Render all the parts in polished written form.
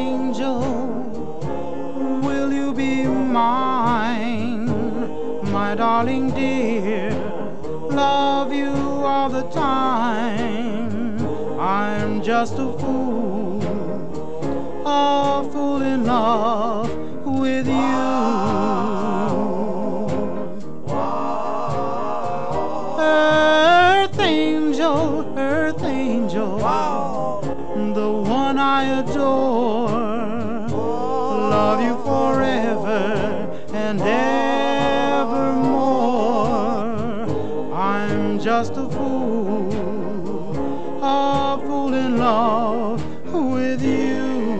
angel, will you be mine? My darling dear, love you all the time. I'm just a fool in love with you. Earth angel, the one I adore, love you forever and evermore. I'm just a fool in love with you.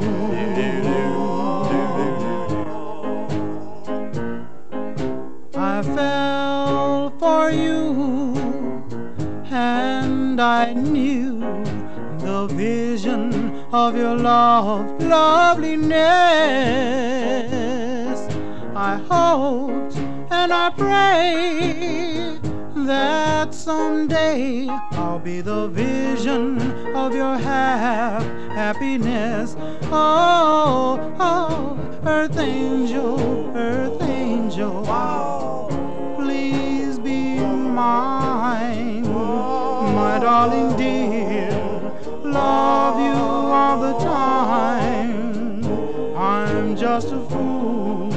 I fell for you, and I knew the vision of your loveliness. I hoped and I prayed that someday I'll be the vision of your happiness. Oh, earth angel, please be mine. My darling dear, love you all the time. I'm just a fool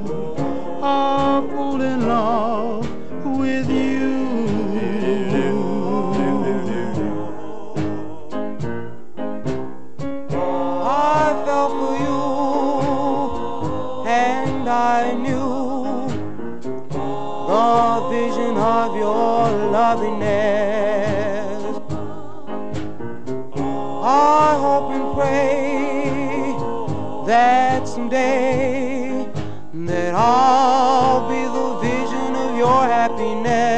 in love with you. I fell for you, and I knew the vision of your loveliness. I hope and pray that someday that I'll be the vision of your happiness.